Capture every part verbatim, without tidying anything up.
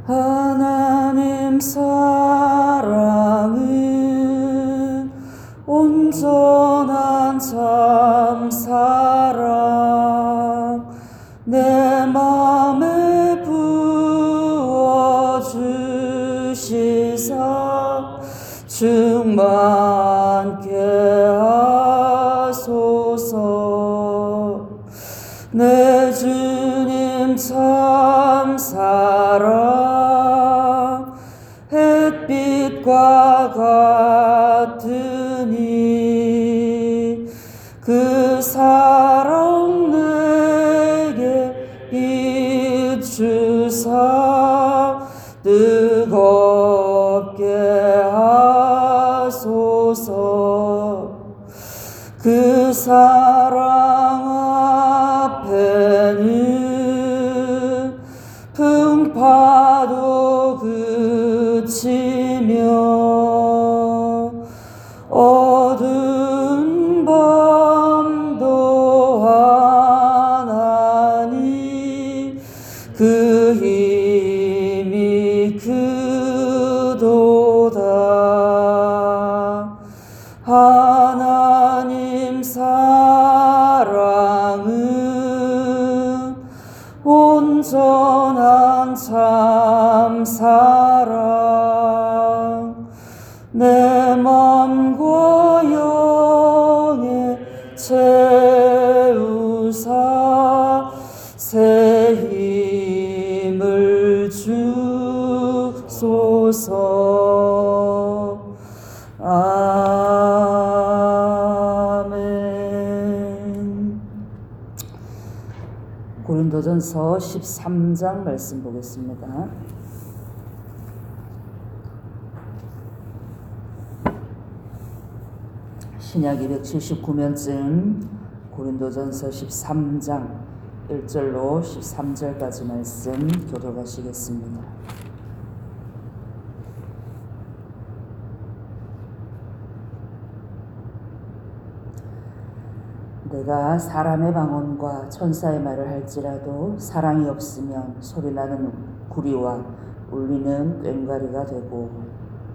하나님 사랑은 온전한 참 사랑 내 맘에 부어주시사 충만케 하소서. 내 주님 참 사랑 햇빛과 같으니 그 사랑 내게 비추사 뜨겁게 하소서. 그 사랑 앞에는 풍파도 그치며 어두운 밤도 하나니 그 힘이 크도다. 하나님 사랑은 온전한 참 사랑 내 맘과 영에 채우사 새 힘을 주소서. 아멘. 고린도전서 십삼 장 말씀 보겠습니다. 신약 이백칠십구 면증 고린도전서 십삼 장 일 절로 십삼 절까지 말씀 교독하시겠습니다. 내가 사람의 방언과 천사의 말을 할지라도 사랑이 없으면 소리나는 구리와 울리는 꽹과리가 되고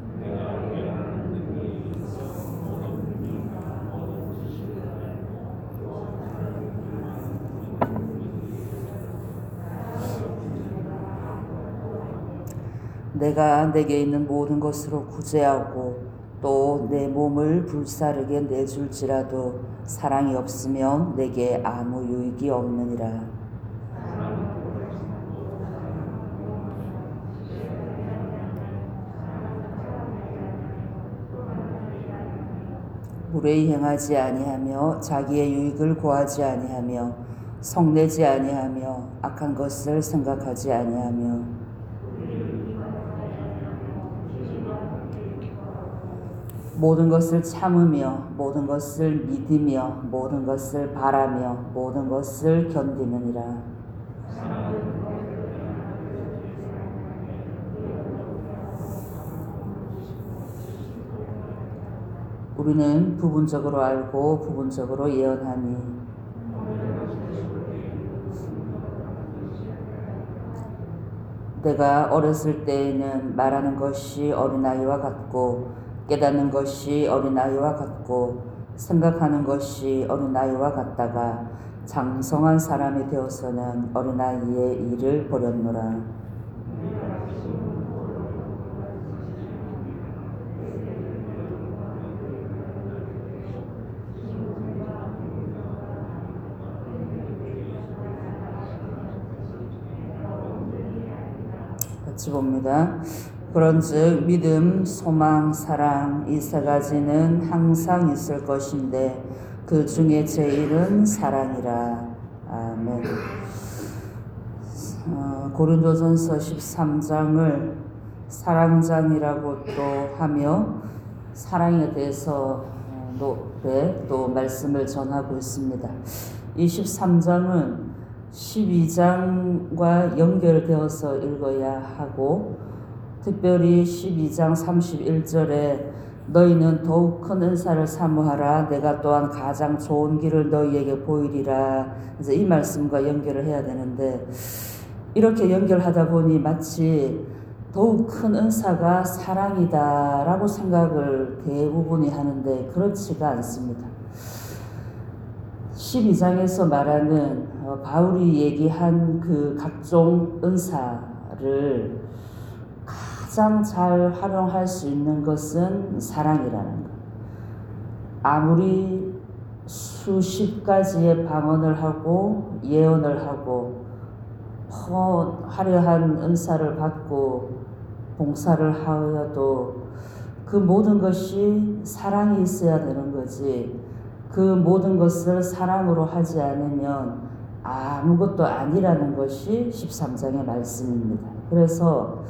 내가 내게 있는 모든 것으로 구제하고 또 내 몸을 불사르게 내줄지라도 사랑이 없으면 내게 아무 유익이 없느니라. 무례히 행하지 아니하며 자기의 유익을 고하지 아니하며 성내지 아니하며 악한 것을 생각하지 아니하며 모든 것을 참으며 모든 것을 믿으며 모든 것을 바라며 모든 것을 견디느니라. 우리는 부분적으로 알고 부분적으로 예언하니 내가 어렸을 때에는 말하는 것이 어린아이와 같고 깨닫는 것이 어린아이와 같고 생각하는 것이 어린아이와 같다가 장성한 사람이 되어서는 어린아이의 일을 버렸노라. 같이 봅니다. 그런즉 믿음, 소망, 사랑 이 세 가지는 항상 있을 것인데 그 중에 제일은 사랑이라. 아멘. 어, 고린도전서 십삼 장을 사랑장이라고 또 하며 사랑에 대해서 네, 또 말씀을 전하고 있습니다. 이 십삼 장은 십이 장과 연결되어서 읽어야 하고 특별히 십이 장 삼십일 절에 너희는 더욱 큰 은사를 사모하라. 내가 또한 가장 좋은 길을 너희에게 보이리라. 그래서 이 말씀과 연결을 해야 되는데 이렇게 연결하다 보니 마치 더욱 큰 은사가 사랑이다라고 생각을 대부분이 하는데 그렇지가 않습니다. 십이 장에서 말하는 어, 바울이 얘기한 그 각종 은사를 가장 잘 활용할 수 있는 것은 사랑이라는 것. 아무리 수십 가지의 방언을 하고 예언을 하고 어, 화려한 은사를 받고 봉사를 하여도 그 모든 것이 사랑이 있어야 되는 거지, 그 모든 것을 사랑으로 하지 않으면 아무것도 아니라는 것이 십삼 장의 말씀입니다. 그래서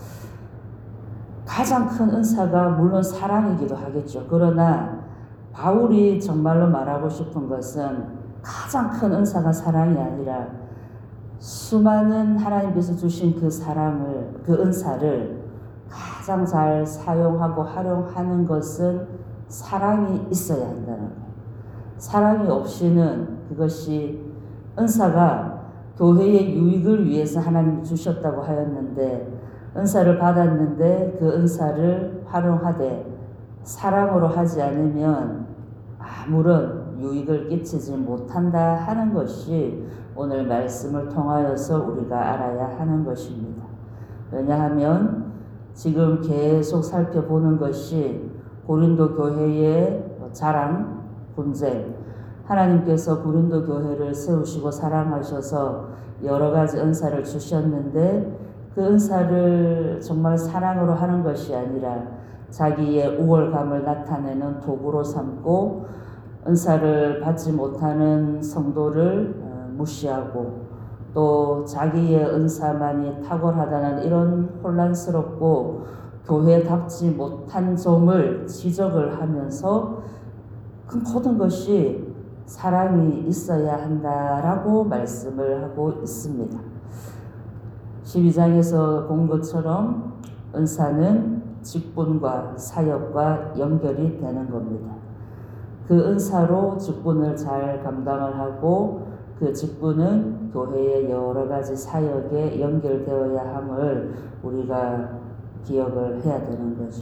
가장 큰 은사가 물론 사랑이기도 하겠죠. 그러나 바울이 정말로 말하고 싶은 것은 가장 큰 은사가 사랑이 아니라 수많은 하나님께서 주신 그 사랑을, 그 은사를 가장 잘 사용하고 활용하는 것은 사랑이 있어야 한다는 거예요. 사랑이 없이는 그것이 은사가 교회의 유익을 위해서 하나님이 주셨다고 하였는데, 은사를 받았는데 그 은사를 활용하되 사랑으로 하지 않으면 아무런 유익을 끼치지 못한다 하는 것이 오늘 말씀을 통하여서 우리가 알아야 하는 것입니다. 왜냐하면 지금 계속 살펴보는 것이 고린도 교회의 자랑, 분쟁, 하나님께서 고린도 교회를 세우시고 사랑하셔서 여러 가지 은사를 주셨는데 그 은사를 정말 사랑으로 하는 것이 아니라 자기의 우월감을 나타내는 도구로 삼고 은사를 받지 못하는 성도를 무시하고 또 자기의 은사만이 탁월하다는 이런 혼란스럽고 교회답지 못한 점을 지적을 하면서 그 모든 것이 사랑이 있어야 한다라고 말씀을 하고 있습니다. 십이 장에서 본 것처럼 은사는 직분과 사역과 연결이 되는 겁니다. 그 은사로 직분을 잘 감당을 하고 그 직분은 교회의 여러 가지 사역에 연결되어야 함을 우리가 기억을 해야 되는 거죠.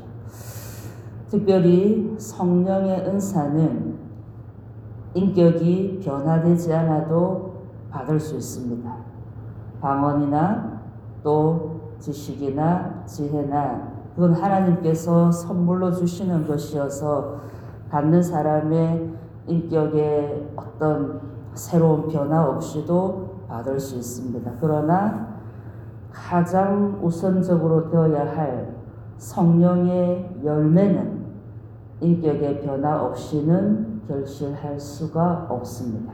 특별히 성령의 은사는 인격이 변화되지 않아도 받을 수 있습니다. 방언이나 또 지식이나 지혜나 그건 하나님께서 선물로 주시는 것이어서 받는 사람의 인격에 어떤 새로운 변화 없이도 받을 수 있습니다. 그러나 가장 우선적으로 되어야 할 성령의 열매는 인격의 변화 없이는 결실할 수가 없습니다.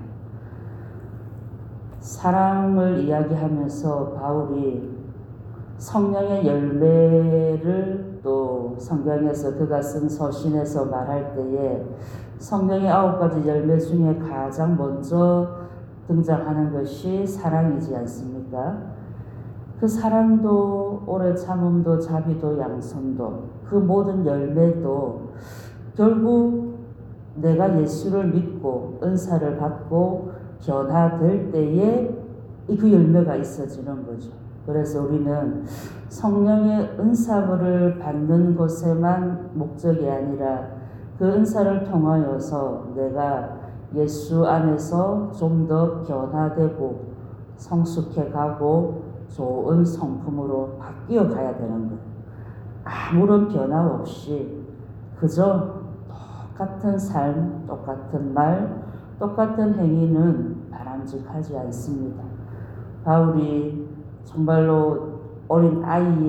사랑을 이야기하면서 바울이 성령의 열매를 또 성경에서 그가 쓴 서신에서 말할 때에 성령의 아홉 가지 열매 중에 가장 먼저 등장하는 것이 사랑이지 않습니까? 그 사랑도 오래 참음도 자비도 양선도 그 모든 열매도 결국 내가 예수를 믿고 은사를 받고 변화될 때에 그 열매가 있어지는 거죠. 그래서 우리는 성령의 은사를 받는 것에만 목적이 아니라 그 은사를 통하여서 내가 예수 안에서 좀 더 변화되고 성숙해 가고 좋은 성품으로 바뀌어 가야 되는 거예요. 아무런 변화 없이 그저 똑같은 삶, 똑같은 말, 똑같은 행위는 바람직하지 않습니다. 바울이 정말로 어린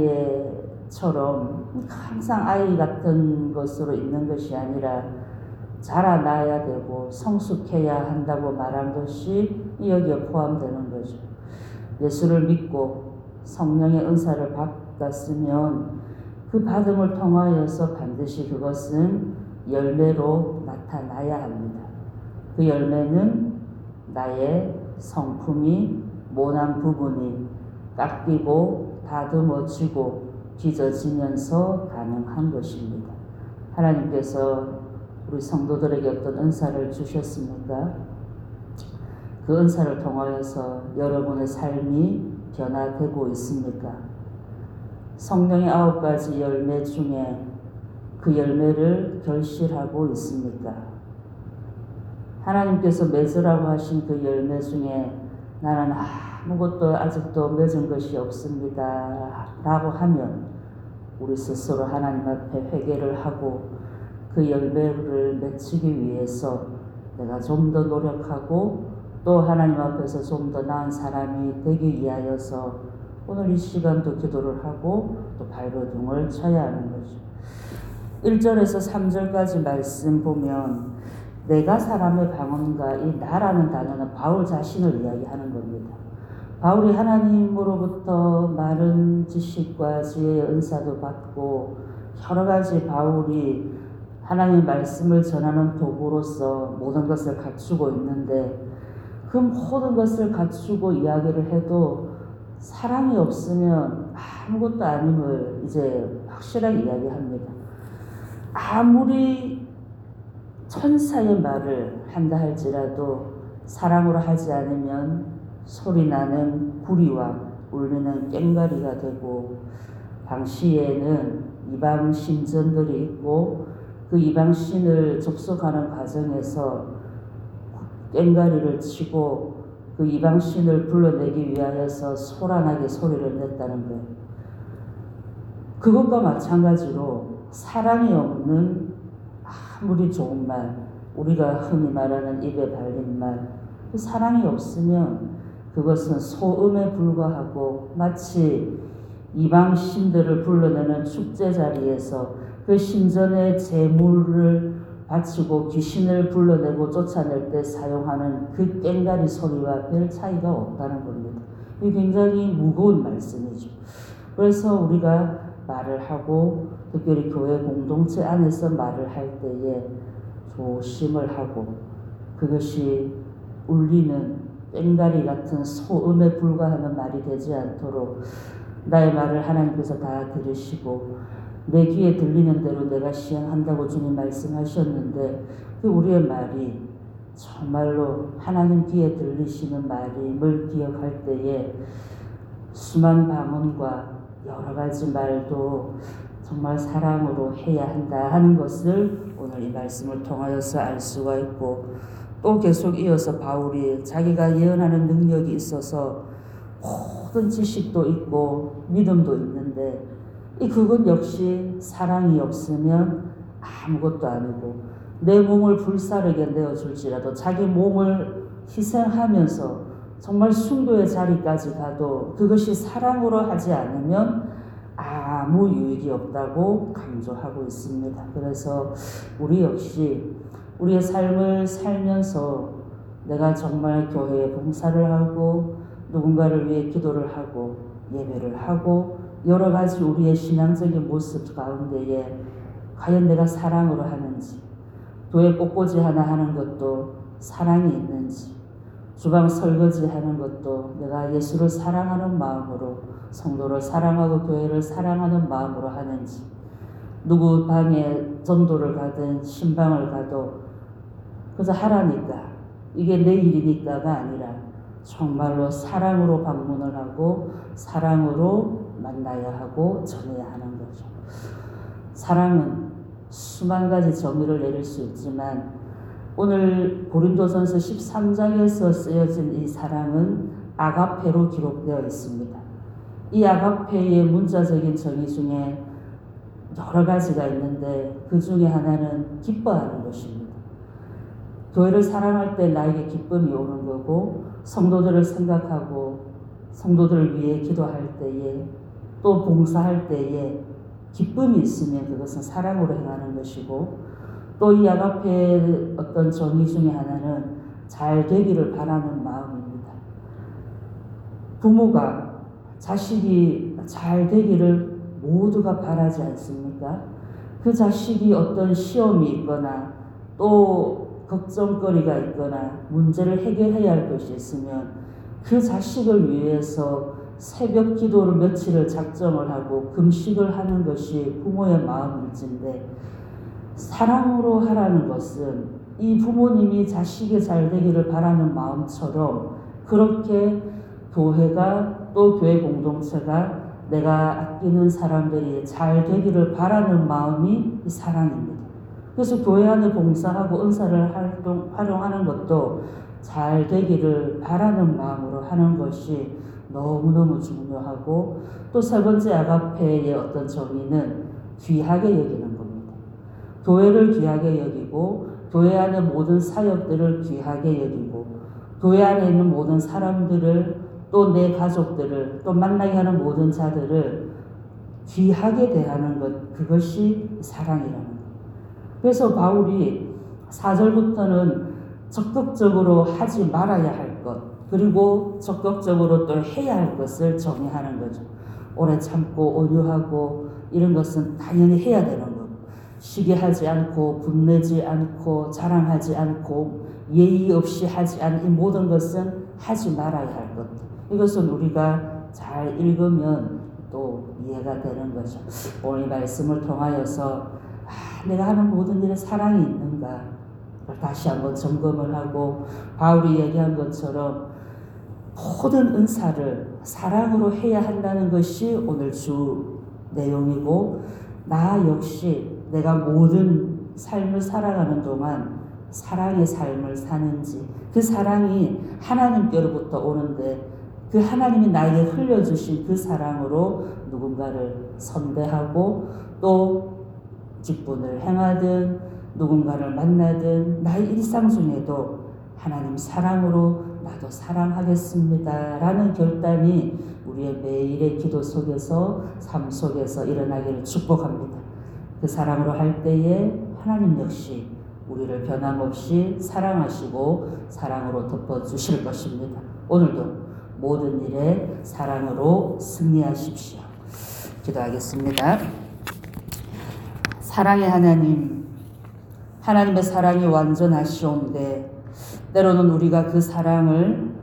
아이처럼 항상 아이 같은 것으로 있는 것이 아니라 자라나야 되고 성숙해야 한다고 말한 것이 여기에 포함되는 거죠. 예수를 믿고 성령의 은사를 받았으면 그 받음을 통하여서 반드시 그것은 열매로 나타나야 합니다. 그 열매는 나의 성품이 모난 부분이 깎이고 다듬어지고 빚어지면서 가능한 것입니다. 하나님께서 우리 성도들에게 어떤 은사를 주셨습니까? 그 은사를 통하여서 여러분의 삶이 변화되고 있습니까? 성령의 아홉 가지 열매 중에 그 열매를 결실하고 있습니까? 하나님께서 맺으라고 하신 그 열매 중에 나는 아무것도 아직도 맺은 것이 없습니다 라고 하면 우리 스스로 하나님 앞에 회개를 하고 그 열매를 맺히기 위해서 내가 좀 더 노력하고 또 하나님 앞에서 좀 더 나은 사람이 되기 위하여서 오늘 이 시간도 기도를 하고 또 발버둥을 쳐야 하는 거죠. 일 절에서 삼 절까지 말씀 보면 내가 사람의 방언가, 이 나라는 단어는 바울 자신을 이야기하는 겁니다. 바울이 하나님으로부터 많은 지식과 지혜의 은사도 받고 여러 가지 바울이 하나님의 말씀을 전하는 도구로서 모든 것을 갖추고 있는데 그 모든 것을 갖추고 이야기를 해도 사랑이 없으면 아무것도 아님을 이제 확실하게 이야기합니다. 아무리 천사의 말을 한다 할지라도 사랑으로 하지 않으면 소리나는 구리와 울리는 꽹과리가 되고, 당시에는 이방 신전들이 있고 그 이방 신을 접속하는 과정에서 꽹과리를 치고 그 이방 신을 불러내기 위하여서 소란하게 소리를 냈다는 것. 그것과 마찬가지로 사랑이 없는 아무리 좋은 말, 우리가 흔히 말하는 입에 발린 말, 그 사랑이 없으면 그것은 소음에 불과하고 마치 이방 신들을 불러내는 축제 자리에서 그 신전의 제물을 바치고 귀신을 불러내고 쫓아낼 때 사용하는 그 꽹과리 소리와 별 차이가 없다는 겁니다. 이게 굉장히 무거운 말씀이죠. 그래서 우리가 말을 하고 특별히 교회 공동체 안에서 말을 할 때에 조심을 하고 그것이 울리는 꽹과리 같은 소음에 불과하는 말이 되지 않도록 나의 말을 하나님께서 다 들으시고 내 귀에 들리는 대로 내가 시행한다고 주님 말씀하셨는데 그 우리의 말이 정말로 하나님 귀에 들리시는 말임을 기억할 때에 수많은 방언과 여러 가지 말도 정말 사랑으로 해야 한다 하는 것을 오늘 이 말씀을 통하여서 알 수가 있고, 또 계속 이어서 바울이 자기가 예언하는 능력이 있어서 모든 지식도 있고 믿음도 있는데 이 그건 역시 사랑이 없으면 아무것도 아니고, 내 몸을 불사르게 내어줄지라도 자기 몸을 희생하면서 정말 순교의 자리까지 가도 그것이 사랑으로 하지 않으면 아무 유익이 없다고 강조하고 있습니다. 그래서 우리 역시 우리의 삶을 살면서 내가 정말 교회에 봉사를 하고 누군가를 위해 기도를 하고 예배를 하고 여러 가지 우리의 신앙적인 모습 가운데에 과연 내가 사랑으로 하는지, 교회 꽃꽂이 하나 하는 것도 사랑이 있는지, 주방 설거지 하는 것도 내가 예수를 사랑하는 마음으로, 성도를 사랑하고 교회를 사랑하는 마음으로 하는지, 누구 방에 전도를 가든 신방을 가도 그저 하라니까, 이게 내 일이니까가 아니라 정말로 사랑으로 방문을 하고 사랑으로 만나야 하고 전해야 하는 거죠. 사랑은 수만 가지 정의를 내릴 수 있지만 오늘 고린도전서 십삼 장에서 쓰여진 이 사랑은 아가페로 기록되어 있습니다. 이 아가페의 문자적인 정의 중에 여러 가지가 있는데 그 중에 하나는 기뻐하는 것입니다. 교회를 사랑할 때 나에게 기쁨이 오는 거고, 성도들을 생각하고 성도들을 위해 기도할 때에 또 봉사할 때에 기쁨이 있으면 그것은 사랑으로 행하는 것이고, 또 이 아가페의 어떤 정의 중에 하나는 잘 되기를 바라는 마음입니다. 부모가 자식이 잘 되기를 모두가 바라지 않습니까? 그 자식이 어떤 시험이 있거나 또 걱정거리가 있거나 문제를 해결해야 할 것이 있으면 그 자식을 위해서 새벽 기도를 며칠을 작정을 하고 금식을 하는 것이 부모의 마음일진데, 사랑으로 하라는 것은 이 부모님이 자식이 잘 되기를 바라는 마음처럼 그렇게 교회가 또 교회 공동체가 내가 아끼는 사람들이 잘 되기를 바라는 마음이 이 사랑입니다. 그래서 교회 안에 봉사하고 은사를 활동, 활용하는 것도 잘 되기를 바라는 마음으로 하는 것이 너무너무 중요하고, 또 세 번째 아가페의 어떤 정의는 귀하게 여기는 겁니다. 교회를 귀하게 여기고, 교회 안의 모든 사역들을 귀하게 여기고, 교회 안에 있는 모든 사람들을, 또 내 가족들을, 또 만나게 하는 모든 자들을 귀하게 대하는 것, 그것이 사랑이라는 것. 그래서 바울이 사 절부터는 적극적으로 하지 말아야 할 것, 그리고 적극적으로 또 해야 할 것을 정의하는 거죠. 오래 참고 온유하고 이런 것은 당연히 해야 되는 거고, 시기하지 않고 분내지 않고 자랑하지 않고 예의 없이 하지 않은 이 모든 것은 하지 말아야 할 것. 이것은 우리가 잘 읽으면 또 이해가 되는 거죠. 오늘 이 말씀을 통하여서 아, 내가 하는 모든 일에 사랑이 있는가 다시 한번 점검을 하고, 바울이 얘기한 것처럼 모든 은사를 사랑으로 해야 한다는 것이 오늘 주 내용이고, 나 역시 내가 모든 삶을 살아가는 동안 사랑의 삶을 사는지, 그 사랑이 하나님께로부터 오는데 그 하나님이 나에게 흘려주신 그 사랑으로 누군가를 선대하고, 또 직분을 행하든 누군가를 만나든 나의 일상 중에도 하나님 사랑으로 나도 사랑하겠습니다 라는 결단이 우리의 매일의 기도 속에서, 삶 속에서 일어나기를 축복합니다. 그 사랑으로 할 때에 하나님 역시 우리를 변함없이 사랑하시고 사랑으로 덮어주실 것입니다. 오늘도 모든 일에 사랑으로 승리하십시오. 기도하겠습니다. 사랑의 하나님, 하나님의 사랑이 완전하시온데 때로는 우리가 그 사랑을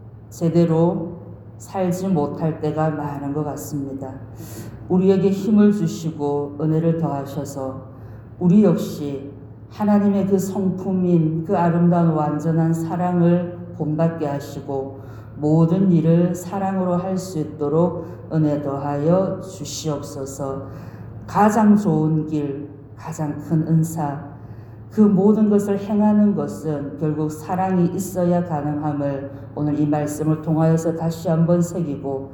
제대로 살지 못할 때가 많은 것 같습니다. 우리에게 힘을 주시고 은혜를 더하셔서 우리 역시 하나님의 그 성품인 그 아름다운 완전한 사랑을 본받게 하시고 모든 일을 사랑으로 할 수 있도록 은혜 더하여 주시옵소서. 가장 좋은 길, 가장 큰 은사, 그 모든 것을 행하는 것은 결국 사랑이 있어야 가능함을 오늘 이 말씀을 통하여서 다시 한번 새기고,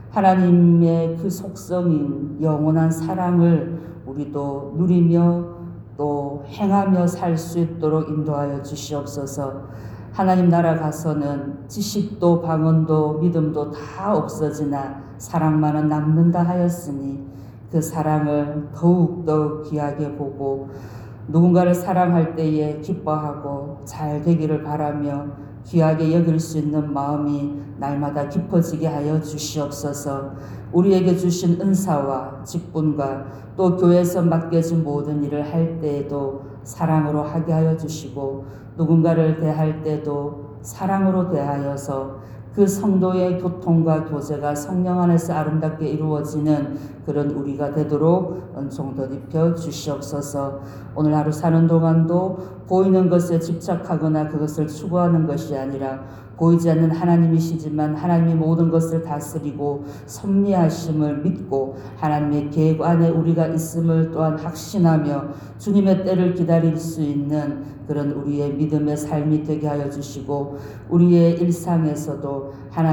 하나님의 그 속성인 영원한 사랑을 우리도 누리며 또 행하며 살 수 있도록 인도하여 주시옵소서. 하나님 나라 가서는 지식도 방언도 믿음도 다 없어지나 사랑만은 남는다 하였으니 그 사랑을 더욱더 귀하게 보고 누군가를 사랑할 때에 기뻐하고 잘 되기를 바라며 귀하게 여길 수 있는 마음이 날마다 깊어지게 하여 주시옵소서. 우리에게 주신 은사와 직분과 또 교회에서 맡겨진 모든 일을 할 때에도 사랑으로 하게 하여 주시고, 누군가를 대할 때도 사랑으로 대하여서 그 성도의 교통과 교제가 성령 안에서 아름답게 이루어지는 그런 우리가 되도록 은총 더입혀 주시옵소서. 오늘 하루 사는 동안도 보이는 것에 집착하거나 그것을 추구하는 것이 아니라 보이지 않는 하나님이시지만 하나님이 모든 것을 다스리고 섭리하심을 믿고 하나님의 계획 안에 우리가 있음을 또한 확신하며 주님의 때를 기다릴 수 있는 그런 우리의 믿음의 삶이 되게 하여 주시고, 우리의 일상에서도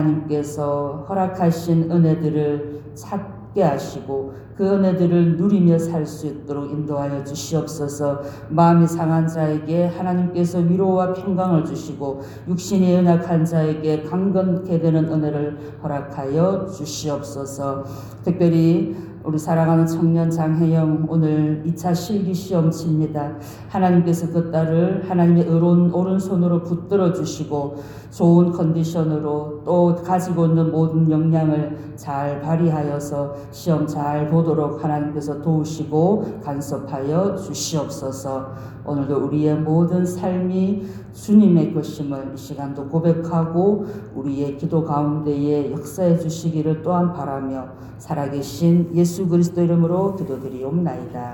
하나님께서 허락하신 은혜들을 찾게 하시고 그 은혜들을 누리며 살 수 있도록 인도하여 주시옵소서. 마음이 상한 자에게 하나님께서 위로와 평강을 주시고 육신이 연약한 자에게 강건케 되는 은혜를 허락하여 주시옵소서. 특별히 우리 사랑하는 청년 장혜영 오늘 이 차 실기 시험 칩니다. 하나님께서 그 딸을 하나님의 의로운 오른손으로 붙들어 주시고 좋은 컨디션으로 또 가지고 있는 모든 역량을 잘 발휘하여서 시험 잘 보도록 하나님께서 도우시고 간섭하여 주시옵소서. 오늘도 우리의 모든 삶이 주님의 것임을 이 시간도 고백하고 우리의 기도 가운데에 역사해 주시기를 또한 바라며 살아계신 예수 그리스도 이름으로 기도드리옵나이다.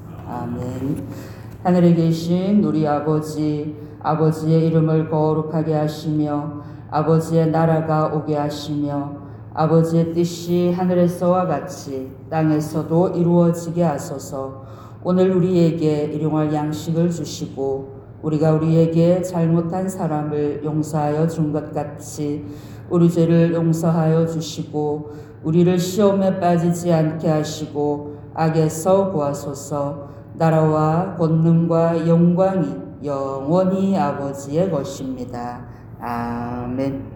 아멘. 하늘에 계신 우리 아버지, 아버지의 이름을 거룩하게 하시며 아버지의 나라가 오게 하시며 아버지의 뜻이 하늘에서와 같이 땅에서도 이루어지게 하소서. 오늘 우리에게 일용할 양식을 주시고 우리가 우리에게 잘못한 사람을 용서하여 준 것 같이 우리 죄를 용서하여 주시고 우리를 시험에 빠지지 않게 하시고 악에서 구하소서. 나라와 권능과 영광이 영원히 아버지의 것입니다. 아멘.